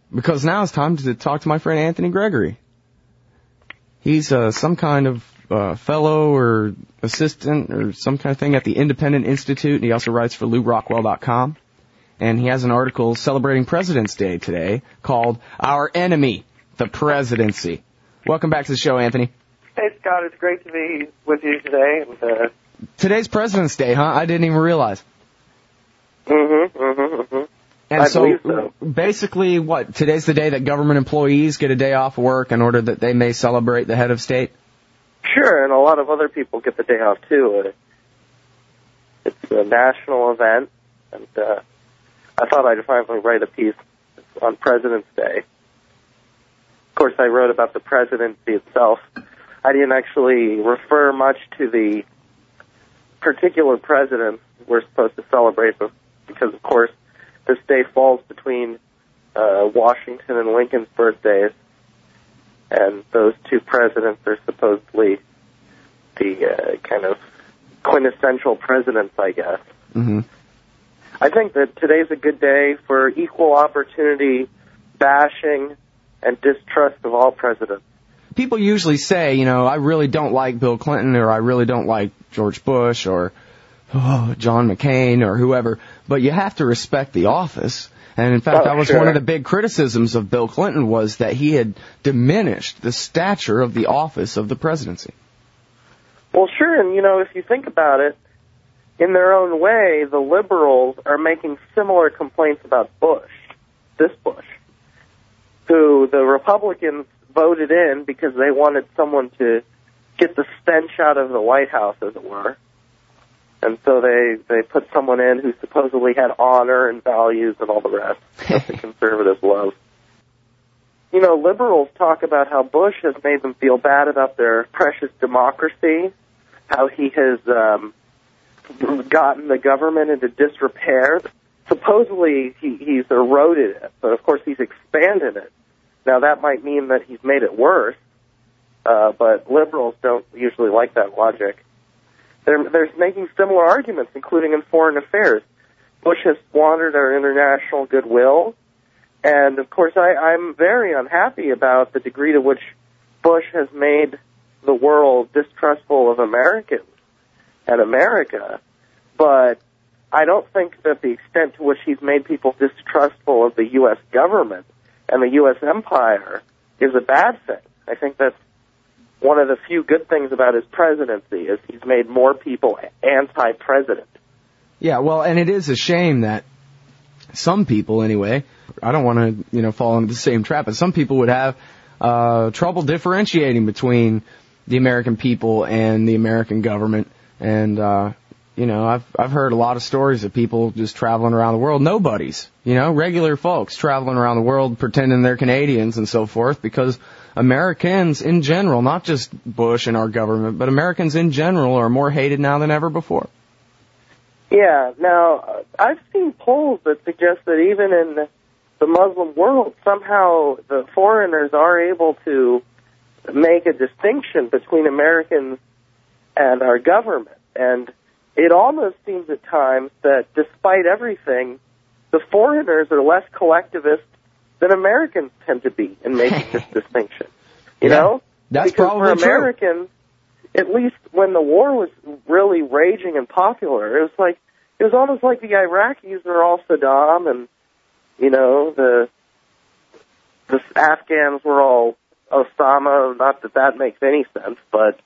because now it's time to talk to my friend Anthony Gregory. He's some kind of fellow or assistant or some kind of thing at the Independent Institute, and he also writes for LewRockwell.com. And he has an article celebrating President's Day today called Our Enemy, the Presidency. Welcome back to the show, Anthony. Hey, Scott, it's great to be with you today. Today's President's Day, huh? I didn't even realize. And I believe so. Basically, what, today's the day that government employees get a day off work in order that they may celebrate the head of state? Sure, and a lot of other people get the day off, too. It's a national event, and I thought I'd finally write a piece on President's Day. Of course, I wrote about the presidency itself. I didn't actually refer much to the particular president we're supposed to celebrate because, of course, this day falls between Washington and Lincoln's birthdays, and those two presidents are supposedly the kind of quintessential presidents, I guess. Mm-hmm. I think that today's a good day for equal opportunity bashing and distrust of all presidents. People usually say, you know, I really don't like Bill Clinton, or I really don't like George Bush, or John McCain, or whoever, but you have to respect the office. And in fact, that was one of the big criticisms of Bill Clinton, was that he had diminished the stature of the office of the presidency. Well, sure, and you know, if you think about it, in their own way, the liberals are making similar complaints about Bush, who the Republicans voted in because they wanted someone to get the stench out of the White House, as it were. And so they put someone in who supposedly had honor and values and all the rest that the conservatives love. You know, liberals talk about how Bush has made them feel bad about their precious democracy, how he has gotten the government into disrepair. Supposedly he's eroded it, but of course he's expanded it. Now that might mean that he's made it worse, but liberals don't usually like that logic. They're making similar arguments, including in foreign affairs. Bush has squandered our international goodwill, and of course I'm very unhappy about the degree to which Bush has made the world distrustful of Americans and America, but I don't think that the extent to which he's made people distrustful of the U.S. government and the U.S. empire is a bad thing. I think that's one of the few good things about his presidency, is he's made more people anti-president. Yeah, well, and it is a shame that some people, anyway, I don't want to, fall into the same trap, but some people would have trouble differentiating between the American people and the American government. And, I've heard a lot of stories of people just traveling around the world, nobodies, regular folks traveling around the world pretending they're Canadians and so forth, because Americans in general, not just Bush and our government, but Americans in general are more hated now than ever before. Yeah, now, I've seen polls that suggest that even in the Muslim world, somehow the foreigners are able to make a distinction between Americans and our government. And it almost seems at times that despite everything, the foreigners are less collectivist than Americans tend to be in making this distinction. You know? That's because probably for Americans, at least when the war was really raging and popular, it was almost like the Iraqis were all Saddam, and the Afghans were all Osama. Not that that makes any sense, but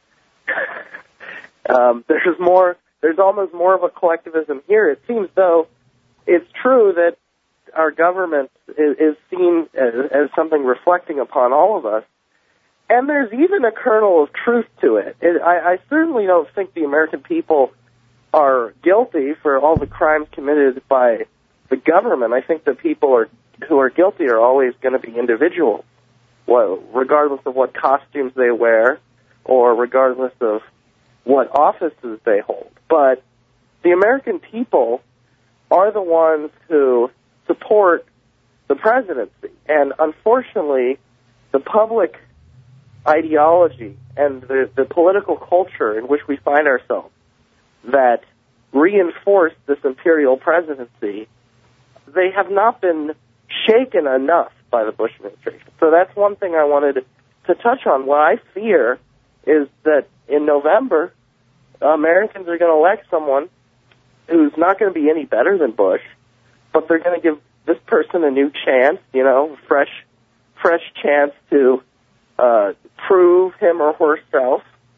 there's almost more of a collectivism here. It seems though it's true that our government is seen as something reflecting upon all of us. And there's even a kernel of truth to it. I certainly don't think the American people are guilty for all the crimes committed by the government. I think the people who are guilty are always going to be individuals, regardless of what costumes they wear or regardless of what offices they hold. But the American people are the ones who support the presidency. And unfortunately, the public ideology and the political culture in which we find ourselves that reinforce this imperial presidency, they have not been shaken enough by the Bush administration. So that's one thing I wanted to touch on. What I fear is that in November, Americans are going to elect someone who's not going to be any better than Bush, but they're going to give this person a new chance, fresh chance to prove him or herself.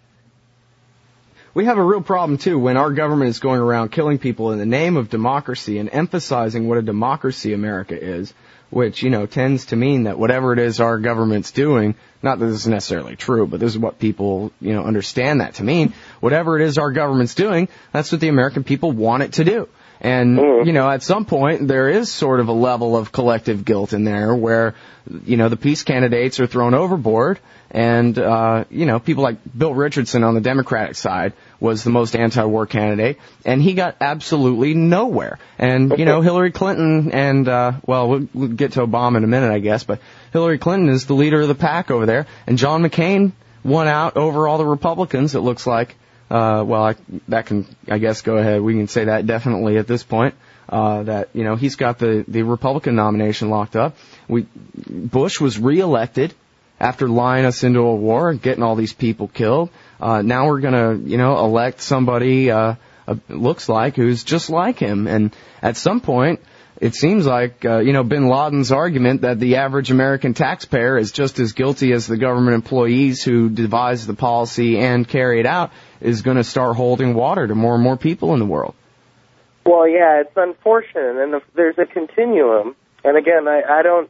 We have a real problem, too, when our government is going around killing people in the name of democracy and emphasizing what a democracy America is, which, tends to mean that whatever it is our government's doing, not that this is necessarily true, but this is what people, understand that to mean. Whatever it is our government's doing, that's what the American people want it to do. And, at some point, there is sort of a level of collective guilt in there where, the peace candidates are thrown overboard. And, people like Bill Richardson on the Democratic side was the most anti-war candidate, and he got absolutely nowhere. And, Hillary Clinton and, we'll get to Obama in a minute, I guess, but Hillary Clinton is the leader of the pack over there, and John McCain won out over all the Republicans, it looks like. That can, I guess, go ahead. We can say that definitely at this point. That, he's got the Republican nomination locked up. Bush was reelected after lying us into a war and getting all these people killed. Now we're gonna, elect somebody, looks like, who's just like him. And at some point, it seems like, Bin Laden's argument that the average American taxpayer is just as guilty as the government employees who devise the policy and carry it out is going to start holding water to more and more people in the world. Well, yeah, it's unfortunate, and there's a continuum. And again, I don't,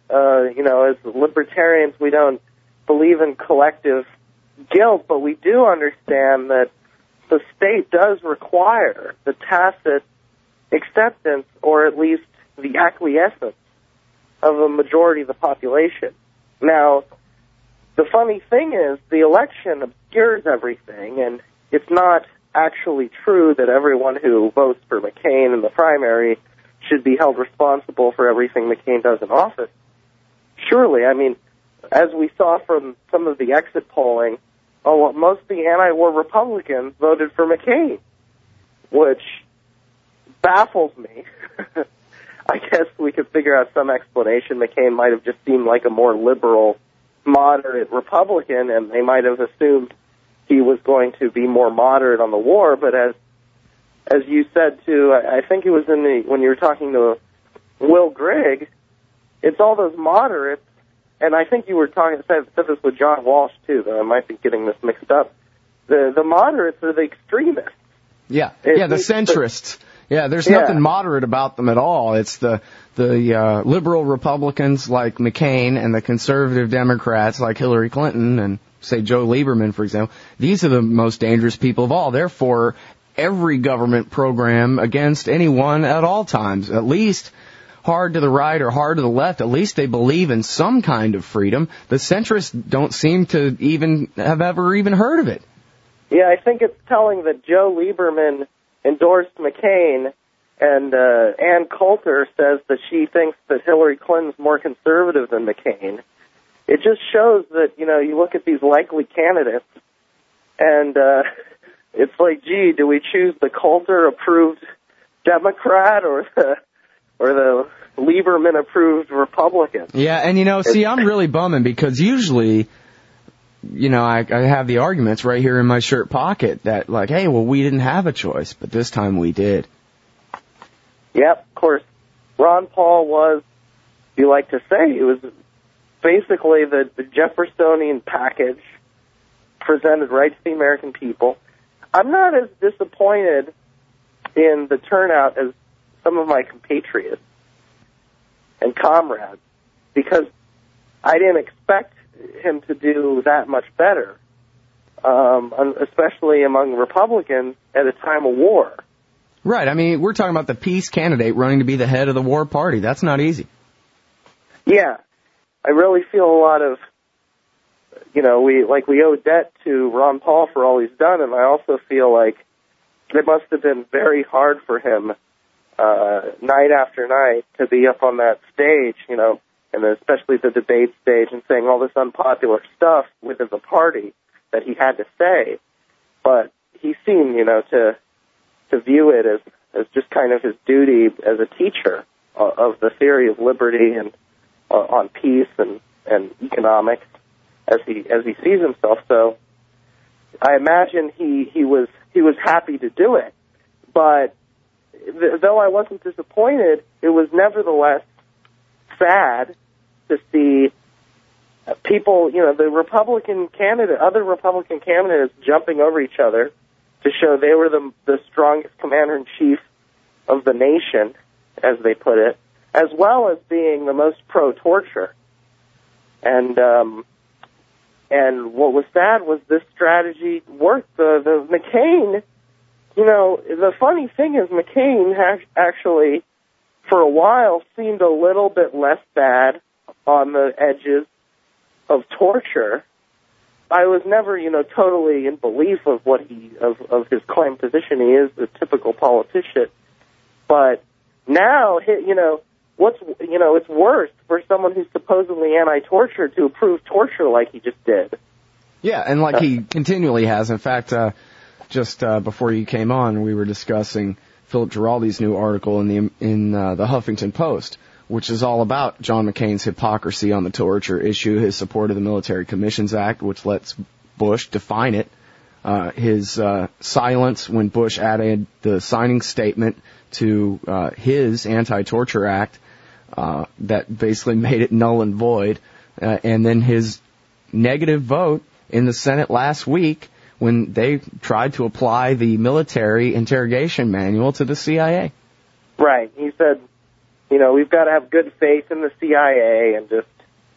as libertarians, we don't believe in collective guilt, but we do understand that the state does require the tacit acceptance, or at least the acquiescence, of a majority of the population. Now, the funny thing is, the election obscures everything, and it's not actually true that everyone who votes for McCain in the primary should be held responsible for everything McCain does in office. Surely, as we saw from some of the exit polling, most of the anti-war Republicans voted for McCain, which baffles me. I guess we could figure out some explanation. McCain might have just seemed like a more liberal, moderate Republican, and they might have assumed he was going to be more moderate on the war. But as you said too, I think it was when you were talking to Will Grigg, it's all those moderates, and I think you were said this with John Walsh too, though I might be getting this mixed up. The moderates are the extremists. The centrists. There's nothing moderate about them at all. It's the liberal Republicans like McCain and the conservative Democrats like Hillary Clinton and, say, Joe Lieberman, for example. These are the most dangerous people of all. They're for every government program against anyone at all times, at least hard to the right or hard to the left. At least they believe in some kind of freedom. The centrists don't seem to even have ever even heard of it. Yeah, I think it's telling that Joe Lieberman endorsed McCain, and Ann Coulter says that she thinks that Hillary Clinton's more conservative than McCain. It just shows that, you look at these likely candidates, and it's like, gee, do we choose the Coulter-approved Democrat or the Lieberman-approved Republican? Yeah, and, I'm really bumming because usually, I have the arguments right here in my shirt pocket that, like, hey, well, we didn't have a choice, but this time we did. Yep, of course. Ron Paul was, you like to say, it was basically the Jeffersonian package presented right to the American people. I'm not as disappointed in the turnout as some of my compatriots and comrades, because I didn't expect him to do that much better, especially among Republicans at a time of war. Right. We're talking about the peace candidate running to be the head of the war party. That's not easy. Yeah. I really feel a lot of, we owe debt to Ron Paul for all he's done, and I also feel like it must have been very hard for him, night after night, to be up on that stage, and especially the debate stage, and saying all this unpopular stuff within the party that he had to say. But he seemed, to view it as just kind of his duty as a teacher of the theory of liberty and on peace and economics as he sees himself. So I imagine he was happy to do it. But though I wasn't disappointed, it was nevertheless sad to see people, the Republican candidate, other Republican candidates jumping over each other to show they were the strongest commander-in-chief of the nation, as they put it, as well as being the most pro-torture. And what was sad was this strategy worked. The McCain, the funny thing is McCain actually, for a while, seemed a little bit less bad on the edges of torture. I was never, totally in belief of what of his claimed position. He is the typical politician. But now, it's worse for someone who's supposedly anti-torture to approve torture like he just did. Yeah, and like he continually has. In fact, just before you came on, we were discussing Philip Giraldi's new article in the Huffington Post, which is all about John McCain's hypocrisy on the torture issue, his support of the Military Commissions Act, which lets Bush define it, his silence when Bush added the signing statement to his anti-torture act that basically made it null and void, and then his negative vote in the Senate last week when they tried to apply the military interrogation manual to the CIA. Right. He said, we've got to have good faith in the CIA and just.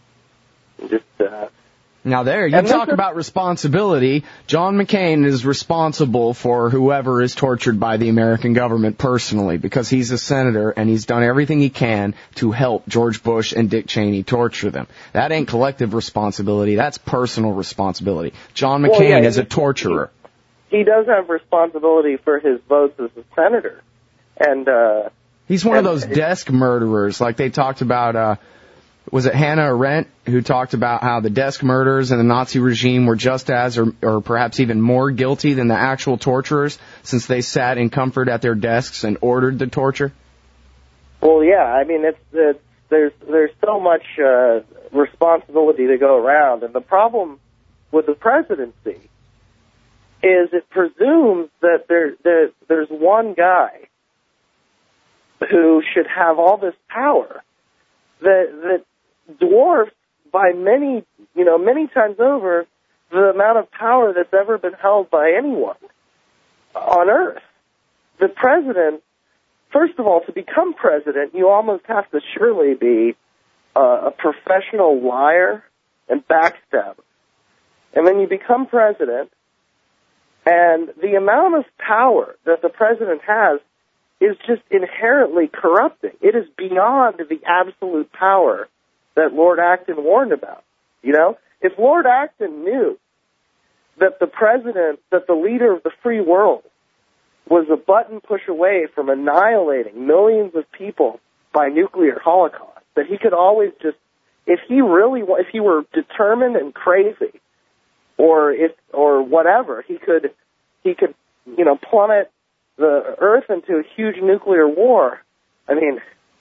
Now there, you talk about responsibility. John McCain is responsible for whoever is tortured by the American government personally because he's a senator and he's done everything he can to help George Bush and Dick Cheney torture them. That ain't collective responsibility. That's personal responsibility. John McCain is a torturer. He does have responsibility for his votes as a senator. And he's one of those desk murderers like they talked about. Was it Hannah Arendt who talked about how the desk murderers in the Nazi regime were just as or perhaps even more guilty than the actual torturers since they sat in comfort at their desks and ordered the torture? Well, yeah. I mean, there's so much responsibility to go around. And the problem with the presidency is it presumes that there's one guy who should have all this power that dwarfs by many times over the amount of power that's ever been held by anyone on Earth. The president, first of all, to become president, you almost have to surely be a professional liar and backstabber. And then you become president, and the amount of power that the president has is just inherently corrupting. It is beyond the absolute power that Lord Acton warned about. If Lord Acton knew that the president, that the leader of the free world, was a button push away from annihilating millions of people by nuclear holocaust, that he could always just, if he were determined and crazy, or whatever, he could plummet the Earth into a huge nuclear war. I mean,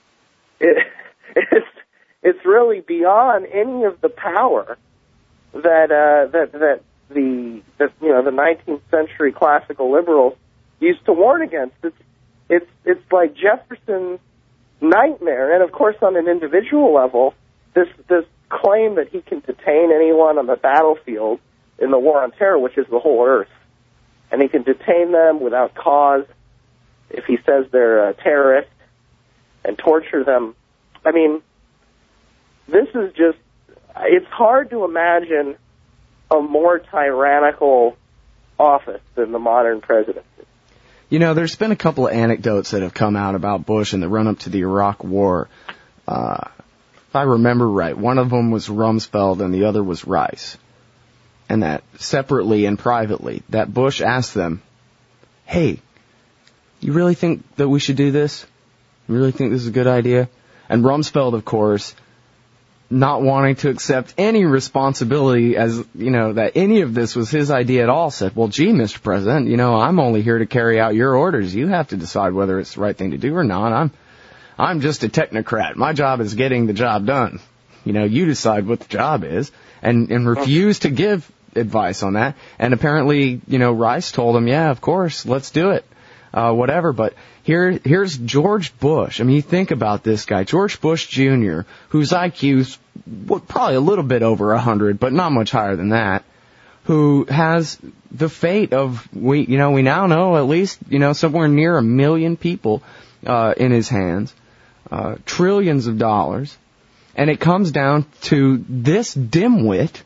it's really beyond any of the power that the 19th century classical liberals used to warn against. It's like Jefferson's nightmare, and of course, on an individual level, this claim that he can detain anyone on the battlefield in the war on terror, which is the whole Earth, and he can detain them without cause if he says they're a terrorist and torture them. I mean, this is just, it's hard to imagine a more tyrannical office than the modern presidency. There's been a couple of anecdotes that have come out about Bush in the run-up to the Iraq War. If I remember right, one of them was Rumsfeld and the other was Rice. And that separately and privately, that Bush asked them, hey, you really think that we should do this? You really think this is a good idea? And Rumsfeld, of course, not wanting to accept any responsibility as, that any of this was his idea at all, said, well, gee, Mr. President, I'm only here to carry out your orders. You have to decide whether it's the right thing to do or not. I'm just a technocrat. My job is getting the job done. you decide what the job is, and refused to give advice on that. And apparently, Rice told him, yeah, of course, let's do it. Whatever. But here's George Bush. I mean, you think about this guy, George Bush Jr., whose IQ's probably a little bit over 100, but not much higher than that, who has the fate of, we now know at least, somewhere near 1 million people, in his hands, trillions of dollars. And it comes down to this dimwit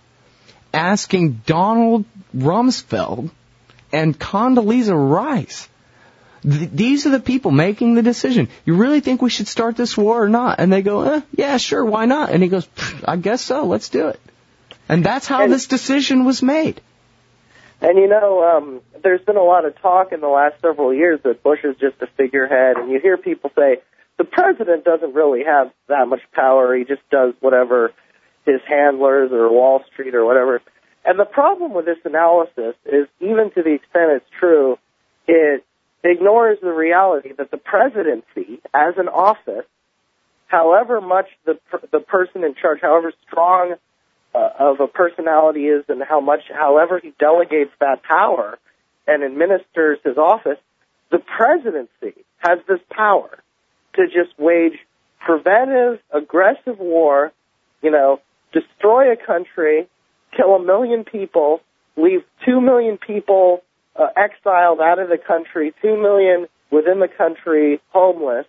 asking Donald Rumsfeld and Condoleezza Rice. These are the people making the decision. You really think we should start this war or not? And they go, yeah, sure, why not? And he goes, I guess so, let's do it. And that's how this decision was made. And there's been a lot of talk in the last several years that Bush is just a figurehead, and you hear people say, the president doesn't really have that much power, he just does whatever his handlers or Wall Street or whatever. And the problem with this analysis is, even to the extent it's true, it ignores the reality that the presidency, as an office, however much the person in charge, however strong of a personality is, and however he delegates that power and administers his office, the presidency has this power to just wage preventive, aggressive war, destroy a country, kill 1 million people, leave 2 million people exiled out of the country, 2 million within the country homeless.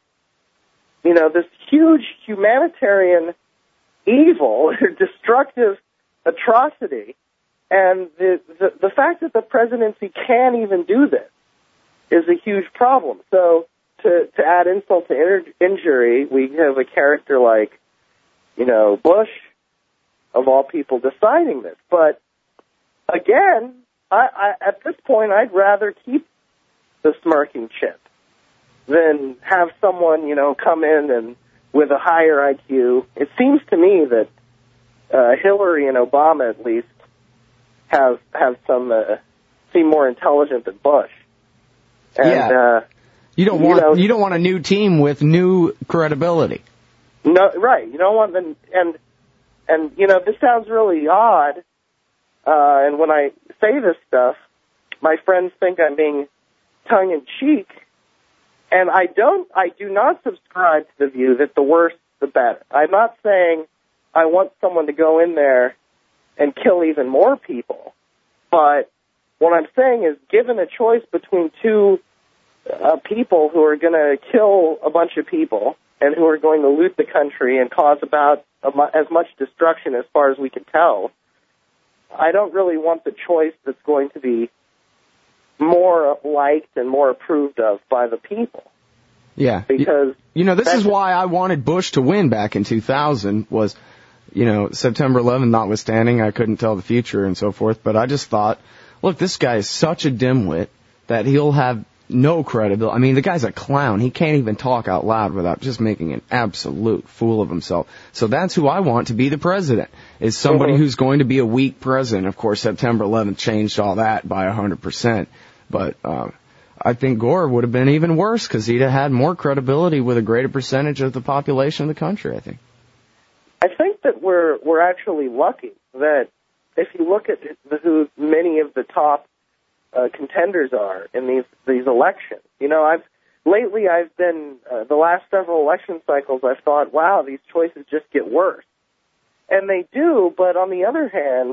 This huge humanitarian evil, destructive atrocity, and the fact that the presidency can't even do this is a huge problem. So to add insult to injury, we have a character like, Bush, of all people, deciding this. But again, I at this point, I'd rather keep the smirking chip than have someone, come in and with a higher IQ. It seems to me that Hillary and Obama, at least, have some seem more intelligent than Bush. And, yeah. You don't want a new team with new credibility. No, right. You don't want them, and this sounds really odd. And when I say this stuff, my friends think I'm being tongue in cheek. And I do not subscribe to the view that the worse the better. I'm not saying I want someone to go in there and kill even more people. But what I'm saying is, given a choice between two people who are going to kill a bunch of people and who are going to loot the country and cause about as much destruction as far as we can tell, I don't really want the choice that's going to be more liked and more approved of by the people. Yeah. Because this is why I wanted Bush to win back in 2000 was, September 11th notwithstanding, I couldn't tell the future and so forth, but I just thought, look, this guy is such a dimwit that he'll have no credibility. I mean, the guy's a clown. He can't even talk out loud without just making an absolute fool of himself. So that's who I want to be the president, is somebody who's going to be a weak president. Of course, September 11th changed all that by 100%. But I think Gore would have been even worse because he'd have had more credibility with a greater percentage of the population of the country, I think. I think that we're actually lucky that if you look at who many of the top contenders are in these elections. I've been the last several election cycles, I've thought, wow, these choices just get worse. And they do, but on the other hand,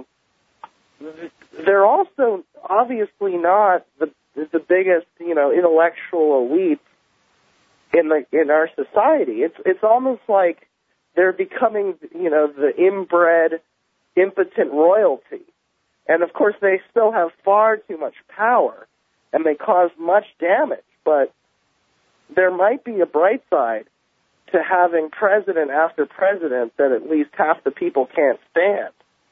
they're also obviously not the biggest, intellectual elite in our society. It's almost like they're becoming, the inbred, impotent royalty. And of course, they still have far too much power, and they cause much damage. But there might be a bright side to having president after president that at least half the people can't stand.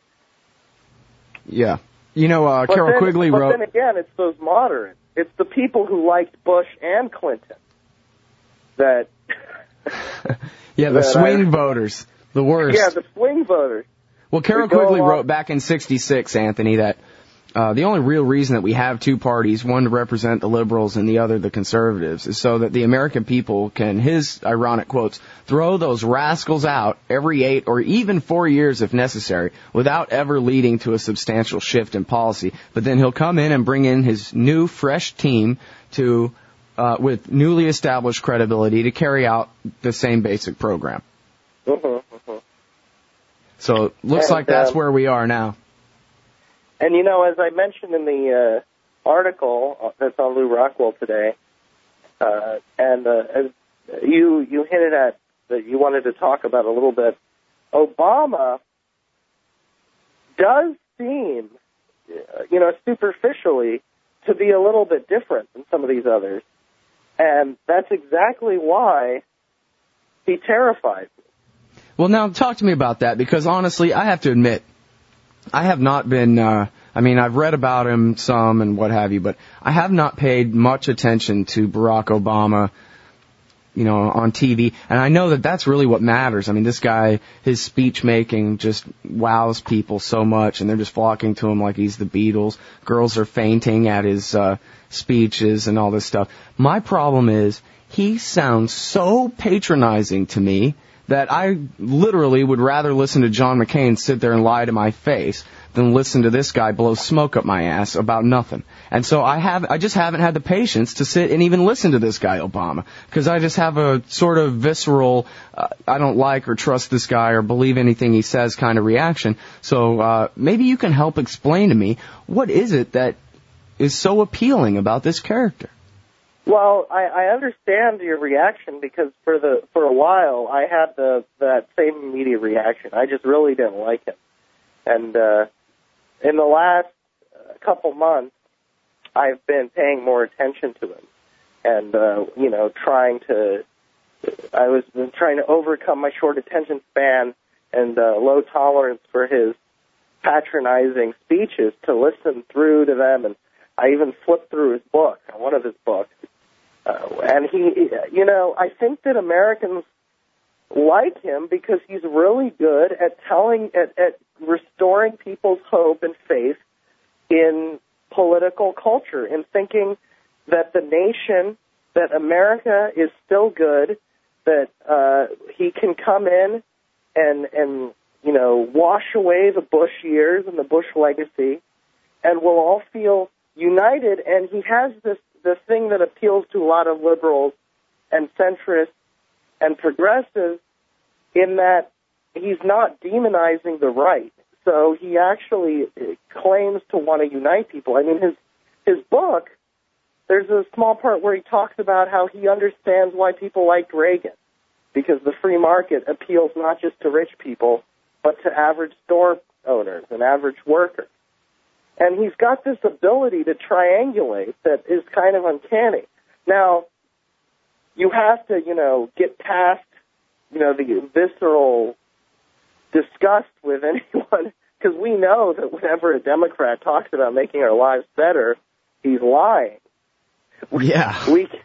Yeah. Carol Quigley wrote... But then again, it's those moderates. It's the people who liked Bush and Clinton that... yeah, the swing voters. The worst. Yeah, the swing voters. Well, Carol Quigley wrote back in '66, Anthony, that the only real reason that we have two parties, one to represent the liberals and the other the conservatives, is so that the American people can, his ironic quotes, throw those rascals out every 8 or even 4 years if necessary without ever leading to a substantial shift in policy. But then he'll come in and bring in his new, fresh team to, with newly established credibility to carry out the same basic program. So it looks like that's where we are now. And, you know, as I mentioned in the article that's on Lou Rockwell today, and as you hinted at that you wanted to talk about a little bit, Obama does seem, you know, superficially to be a little bit different than some of these others. And that's exactly why he terrifies me. Well, now talk to me about that, because honestly, I have to admit, I have not been, I've read about him some and what have you, but I have not paid much attention to Barack Obama, you know, on TV. And I know that that's really what matters. I mean, this guy, his speech making just wows people so much, and they're just flocking to him like he's the Beatles. Girls are fainting at his speeches and all this stuff. My problem is he sounds so patronizing to me that I literally would rather listen to John McCain sit there and lie to my face than listen to this guy blow smoke up my ass about nothing. And so I just haven't had the patience to sit and even listen to this guy Obama, because I just have a sort of visceral, I don't like or trust this guy or believe anything he says kind of reaction. So maybe you can help explain to me, what is it that is so appealing about this character? Well, I understand your reaction, because for a while I had that same immediate reaction. I just really didn't like him. And in the last couple months, I've been paying more attention to him, and trying to overcome my short attention span and low tolerance for his patronizing speeches, to listen through to them. And I even flipped through his book, one of his books. And he, I think that Americans like him because he's really good at at restoring people's hope and faith in political culture, in thinking that the nation, that America is still good, that he can come in and wash away the Bush years and the Bush legacy, and we'll all feel united. And he has the thing that appeals to a lot of liberals and centrists and progressives, in that he's not demonizing the right. So he actually claims to want to unite people. I mean, his book, there's a small part where he talks about how he understands why people liked Reagan, because the free market appeals not just to rich people, but to average store owners and average workers. And he's got this ability to triangulate that is kind of uncanny. Now, you have to, get past, the visceral disgust with anyone, because we know that whenever a Democrat talks about making our lives better, he's lying. Yeah.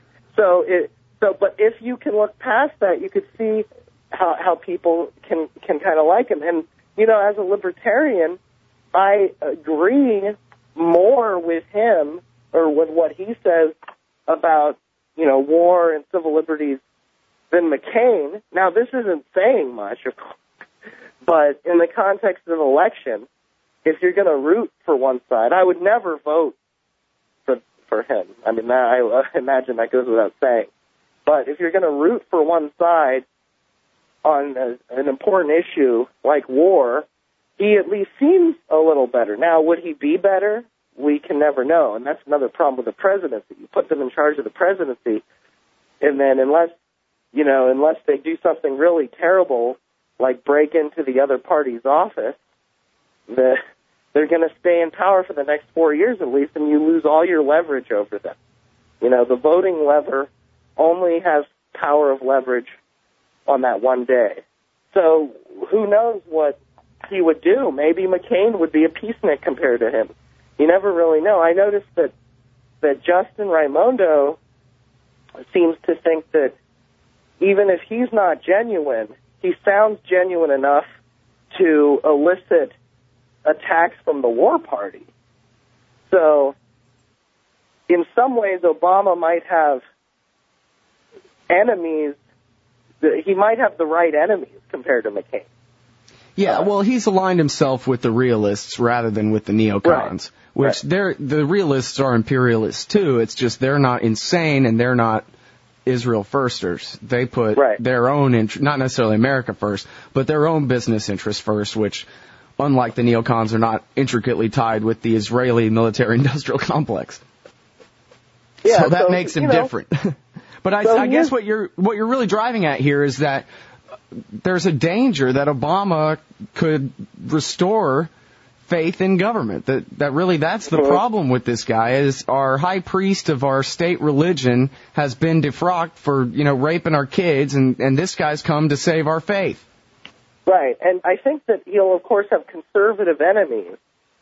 But if you can look past that, you could see how people can kind of like him. And, as a libertarian, I agree more with him, or with what he says about, war and civil liberties, than McCain. Now, this isn't saying much, of course, but in the context of an election, if you're going to root for one side, I would never vote for him. I mean, I imagine that goes without saying. But if you're going to root for one side on an important issue like war, he at least seems a little better. Now, would he be better? We can never know, and that's another problem with the presidency. You put them in charge of the presidency, and then unless they do something really terrible, like break into the other party's office, they're going to stay in power for the next 4 years at least, and you lose all your leverage over them. The voting lever only has power of leverage on that one day. So who knows what he would do? Maybe McCain would be a peacenik compared to him. You never really know. I noticed that Justin Raimondo seems to think that even if he's not genuine, he sounds genuine enough to elicit attacks from the war party. So, in some ways, Obama might have enemies. He might have the right enemies compared to McCain. Yeah, well, he's aligned himself with the realists rather than with the neocons, which the realists are imperialists too. It's just they're not insane and they're not Israel firsters. They put their own, not necessarily America first, but their own business interests first, which, unlike the neocons, are not intricately tied with the Israeli military-industrial complex. Yeah, so that makes him different. But I guess what you're really driving at here is that there's a danger that Obama could restore faith in government. That's the problem with this guy, is our high priest of our state religion has been defrocked for, raping our kids, and this guy's come to save our faith. Right, and I think that he'll, of course, have conservative enemies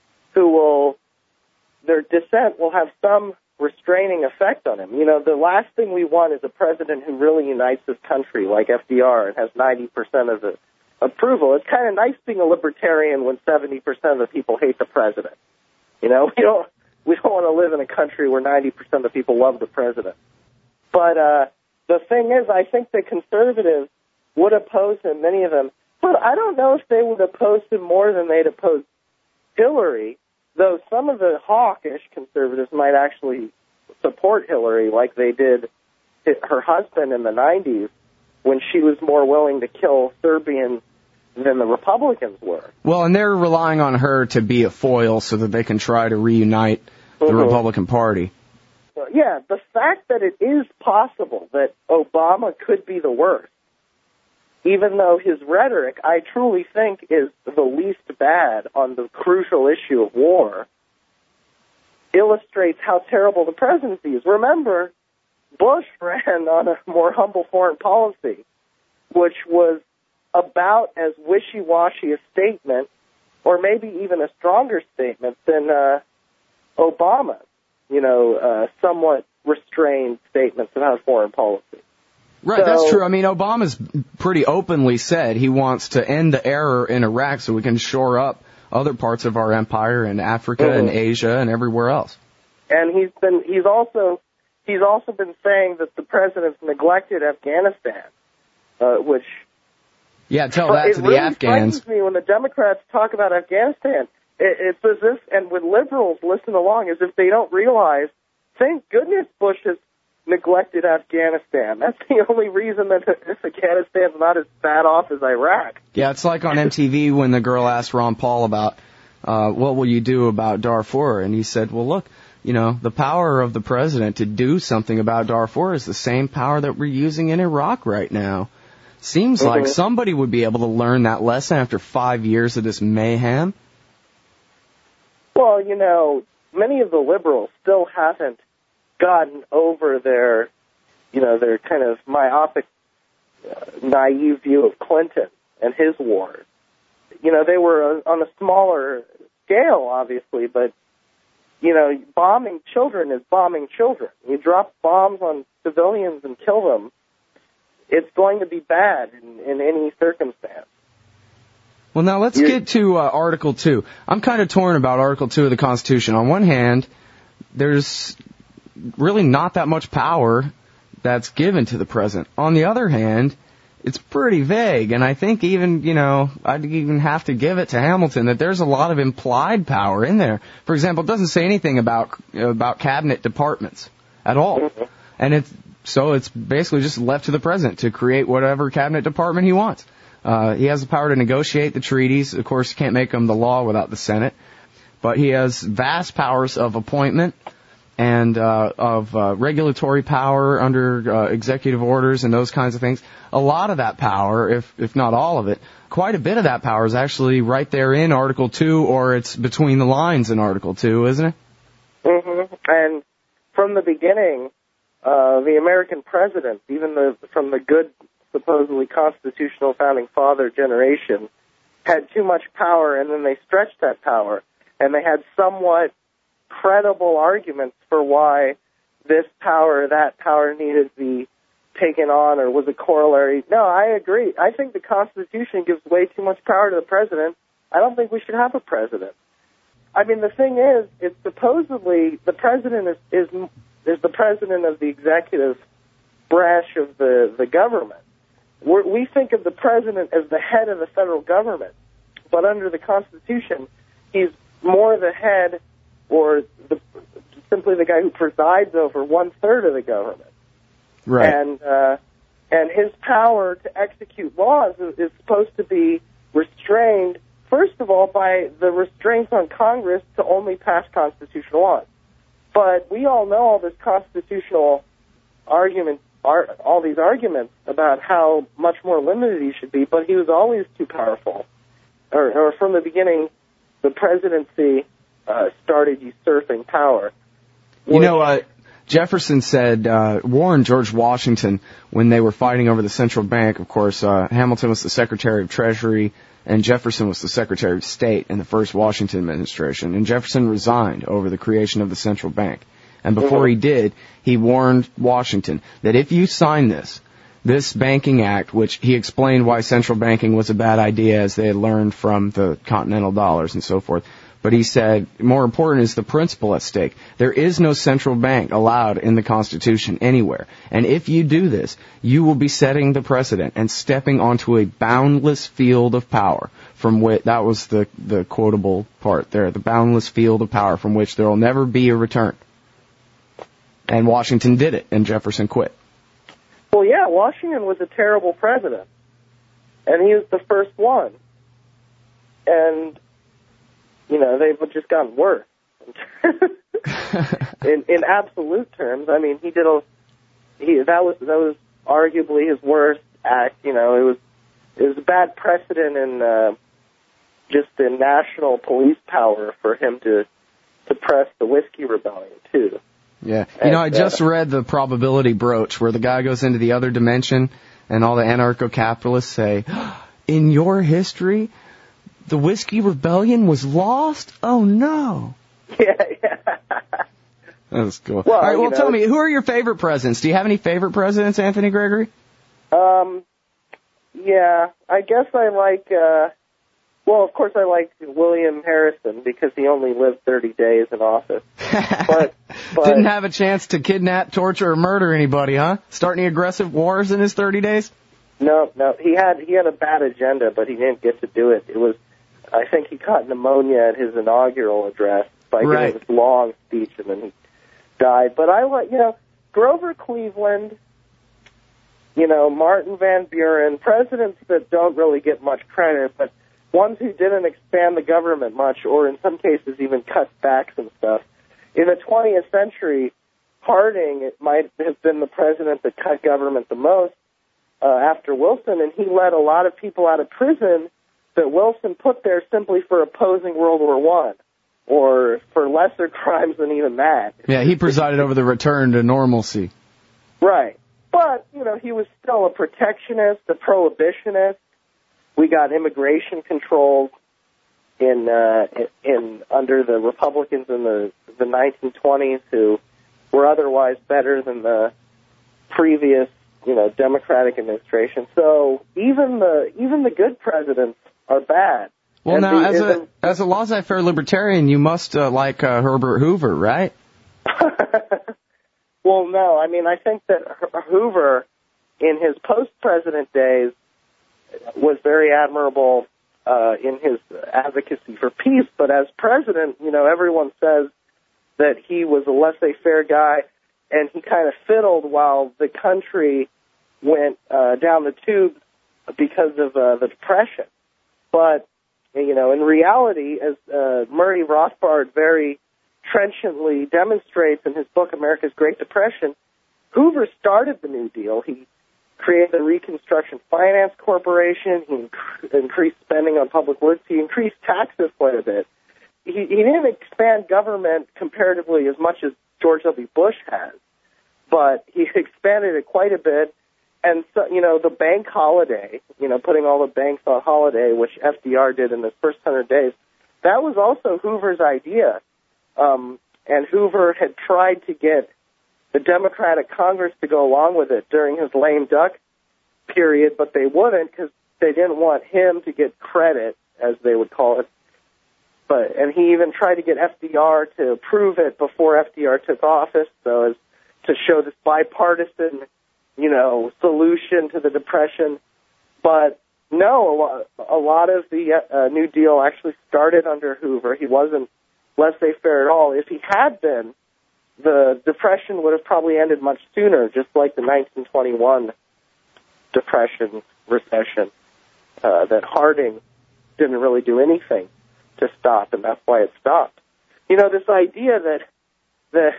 their dissent will have some restraining effect on him. The last thing we want is a president who really unites this country like FDR and has 90% of the approval. It's kind of nice being a libertarian when 70% of the people hate the president. We don't want to live in a country where 90% of the people love the president. But the thing is, I think the conservatives would oppose him, many of them, but I don't know if they would oppose him more than they'd oppose Hillary, though some of the hawkish conservatives might actually support Hillary like they did her husband in the 90s when she was more willing to kill Serbians than the Republicans were. Well, and they're relying on her to be a foil so that they can try to reunite the Republican Party. Yeah, the fact that it is possible that Obama could be the worst, even though his rhetoric, I truly think, is the least bad on the crucial issue of war, illustrates how terrible the presidency is. Remember, Bush ran on a more humble foreign policy, which was about as wishy-washy a statement, or maybe even a stronger statement, than Obama's, somewhat restrained statements about foreign policy. Right, that's true. I mean, Obama's pretty openly said he wants to end the error in Iraq so we can shore up other parts of our empire in Africa and Asia and everywhere else. And he's also been saying that the president's neglected Afghanistan, which tell that to the Afghans. It really frightens me when the Democrats talk about Afghanistan. It's as if, and when liberals listen along, as if they don't realize, thank goodness Bush has neglected Afghanistan. That's the only reason that Afghanistan's not as bad off as Iraq. Yeah, it's like on MTV when the girl asked Ron Paul about what will you do about Darfur, and he said, well, look, the power of the president to do something about Darfur is the same power that we're using in Iraq right now. Seems like somebody would be able to learn that lesson after 5 years of this mayhem. Well, many of the liberals still haven't gotten over their kind of myopic, naive view of Clinton and his wars. They were on a smaller scale, obviously, but, bombing children is bombing children. You drop bombs on civilians and kill them, it's going to be bad in any circumstance. Well, now let's get to Article 2. I'm kind of torn about Article 2 of the Constitution. On one hand, there's really not that much power that's given to the president. On the other hand, it's pretty vague, and I think even, I'd even have to give it to Hamilton that there's a lot of implied power in there. For example, it doesn't say anything about cabinet departments at all. And it's basically just left to the president to create whatever cabinet department he wants. He has the power to negotiate the treaties. Of course, you can't make them the law without the Senate. But he has vast powers of appointment and of regulatory power under executive orders and those kinds of things. A lot of that power, if not all of it, quite a bit of that power is actually right there in Article 2, or it's between the lines in Article 2, isn't it? And from the beginning, the American presidents, even from the good, supposedly constitutional founding father generation, had too much power, and then they stretched that power, and they had somewhat credible arguments for why this power or that power needed to be taken on or was a corollary. No, I agree. I think the Constitution gives way too much power to the president. I don't think we should have a president. I mean, the thing is, it's supposedly the president is the president of the executive branch of the government. We think of the president as the head of the federal government, but under the Constitution, he's more the head or simply the guy who presides over 1/3 of the government. Right. And his power to execute laws is supposed to be restrained, first of all, by the restraints on Congress to only pass constitutional laws. But we all know all this constitutional argument, all these arguments about how much more limited he should be, but he was always too powerful. Or from the beginning, the presidency started usurping power. You know, Jefferson said, warned George Washington when they were fighting over the central bank. Of course, Hamilton was the Secretary of Treasury, and Jefferson was the Secretary of State in the first Washington administration. And Jefferson resigned over the creation of the central bank. And before he did, he warned Washington that if you sign this banking act, which he explained why central banking was a bad idea as they had learned from the continental dollars and so forth. But he said, more important is the principle at stake. There is no central bank allowed in the Constitution anywhere. And if you do this, you will be setting the precedent and stepping onto a boundless field of power from which, that was the quotable part there, the boundless field of power from which there will never be a return. And Washington did it, and Jefferson quit. Well, yeah, Washington was a terrible president, and he was the first one. And you know, they've just gotten worse. in absolute terms, I mean, that was arguably his worst act. You know, it was a bad precedent in just the national police power for him to suppress the Whiskey Rebellion too. Yeah, you know, I just read the probability brooch where the guy goes into the other dimension, and all the anarcho-capitalists say, "In your history, the Whiskey Rebellion was lost? Oh, no." Yeah. That's cool. Well, all right, well, tell me, who are your favorite presidents? Do you have any favorite presidents, Anthony Gregory? Yeah, I guess I like, of course I like William Harrison because he only lived 30 days in office. But didn't have a chance to kidnap, torture, or murder anybody, huh? Start any aggressive wars in his 30 days? No, he had a bad agenda, but he didn't get to do it. I think he caught pneumonia at his inaugural address by giving this long speech, and then he died. But I like, Grover Cleveland, Martin Van Buren, presidents that don't really get much credit, but ones who didn't expand the government much, or in some cases even cut back some stuff. In the 20th century, Harding, it might have been the president that cut government the most after Wilson, and he let a lot of people out of prison that Wilson put there simply for opposing World War I, or for lesser crimes than even that. Yeah, he presided over the return to normalcy. Right. But, he was still a protectionist, a prohibitionist. We got immigration controls under the Republicans in the 1920s who were otherwise better than the previous, Democratic administration. So even the good presidents are bad. Well, now, as a laissez-faire libertarian, you must like Herbert Hoover, right? Well, no. I mean, I think that Hoover, in his post-president days, was very admirable in his advocacy for peace. But as president, everyone says that he was a laissez-faire guy, and he kind of fiddled while the country went down the tube because of the Depression. But, in reality, as Murray Rothbard very trenchantly demonstrates in his book, America's Great Depression, Hoover started the New Deal. He created the Reconstruction Finance Corporation. He increased spending on public works. He increased taxes quite a bit. He didn't expand government comparatively as much as George W. Bush has, but he expanded it quite a bit. And so, the bank holiday, putting all the banks on holiday, which FDR did in the first 100 days, that was also Hoover's idea. And Hoover had tried to get the Democratic Congress to go along with it during his lame duck period, but they wouldn't because they didn't want him to get credit, as they would call it. And he even tried to get FDR to approve it before FDR took office, so as to show this bipartisan, solution to the Depression. But no, a lot of the New Deal actually started under Hoover. He wasn't laissez-faire at all. If he had been, the Depression would have probably ended much sooner, just like the 1921 Depression recession, that Harding didn't really do anything to stop, and that's why it stopped. This idea that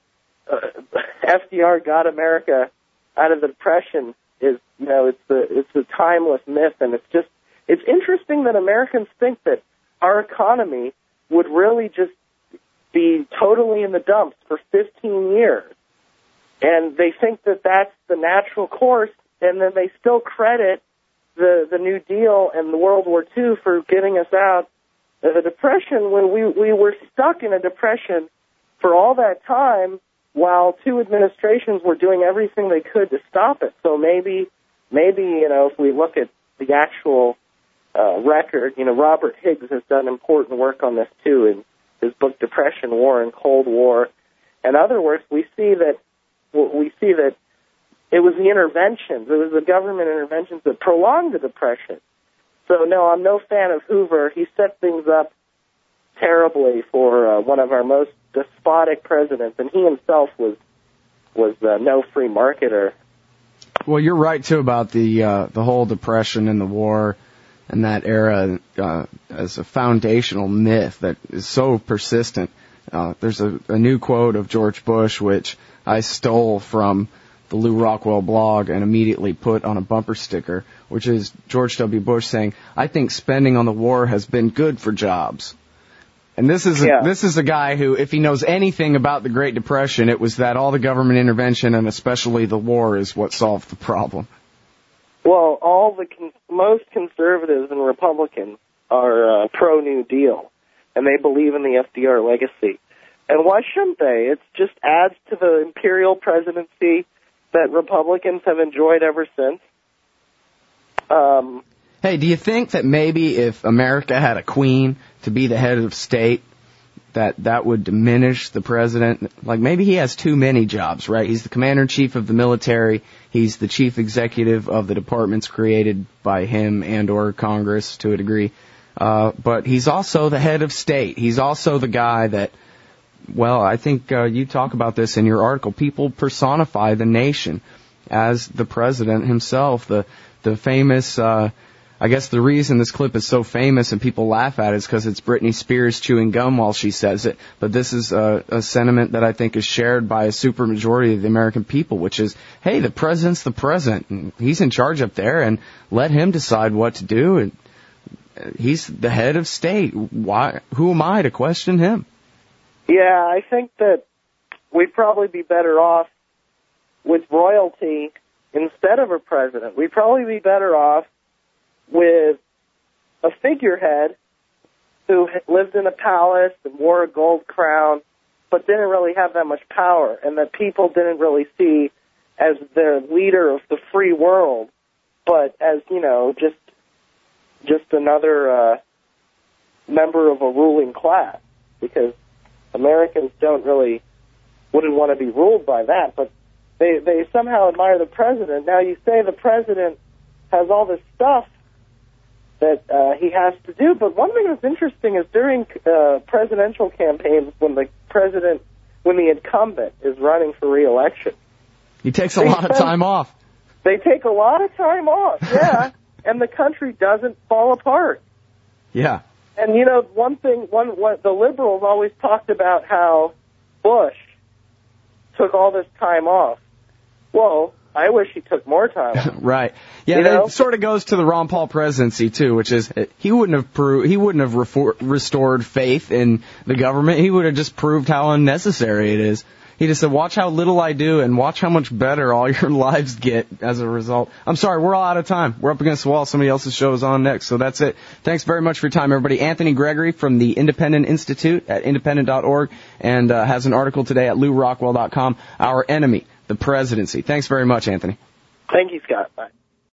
FDR got America out of the Depression is, it's a timeless myth, and it's interesting that Americans think that our economy would really just be totally in the dumps for 15 years. And they think that that's the natural course, and then they still credit the New Deal and the World War II for getting us out of the Depression when we were stuck in a depression for all that time while two administrations were doing everything they could to stop it. So maybe if we look at the actual record, Robert Higgs has done important work on this too in his book Depression, War and Cold War. In other words, we see that it was the interventions, it was the government interventions that prolonged the Depression. So no, I'm no fan of Hoover. He set things up terribly for one of our most despotic presidents, and he himself was no free marketer. Well, you're right too about the whole Depression and the war and that era as a foundational myth that is so persistent. There's a new quote of George Bush which I stole from the Lou Rockwell blog and immediately put on a bumper sticker, which is George W. Bush saying, "I think spending on the war has been good for jobs." And this is a guy who, if he knows anything about the Great Depression, it was that all the government intervention and especially the war is what solved the problem. Well, all the most conservatives and Republicans are pro-New Deal, and they believe in the FDR legacy. And why shouldn't they? It just adds to the imperial presidency that Republicans have enjoyed ever since. Hey, do you think that maybe if America had a queen to be the head of state, that would diminish the president? Like, maybe he has too many jobs, right? He's the commander-in-chief of the military. He's the chief executive of the departments created by him and or Congress to a degree. But he's also the head of state. He's also the guy that, well, I think you talk about this in your article. People personify the nation as the president himself. The famous, I guess the reason this clip is so famous and people laugh at it is because it's Britney Spears chewing gum while she says it. But this is a sentiment that I think is shared by a supermajority of the American people, which is, hey, the president's the president, and he's in charge up there, and let him decide what to do. And he's the head of state. Why? Who am I to question him? Yeah, I think that we'd probably be better off with royalty instead of a president. We'd probably be better off with a figurehead who lived in a palace and wore a gold crown, but didn't really have that much power, and that people didn't really see as the leader of the free world, but as, just another member of a ruling class, because Americans wouldn't want to be ruled by that, but they somehow admire the president. Now, you say the president has all this stuff that he has to do, but one thing that's interesting is during presidential campaigns, when the incumbent is running for re-election, he takes a lot of time off. They take a lot of time off, yeah, and the country doesn't fall apart. Yeah. And, what the liberals always talked about how Bush took all this time off. Well, I wish he took more time off. Right. Yeah, that sort of goes to the Ron Paul presidency, too, which is he wouldn't have restored faith in the government. He would have just proved how unnecessary it is. He just said, watch how little I do and watch how much better all your lives get as a result. I'm sorry, we're all out of time. We're up against the wall. Somebody else's show is on next, so that's it. Thanks very much for your time, everybody. Anthony Gregory from the Independent Institute at independent.org and has an article today at LouRockwell.com, Our Enemy, the Presidency. Thanks very much, Anthony. Thank you, Scott. Bye.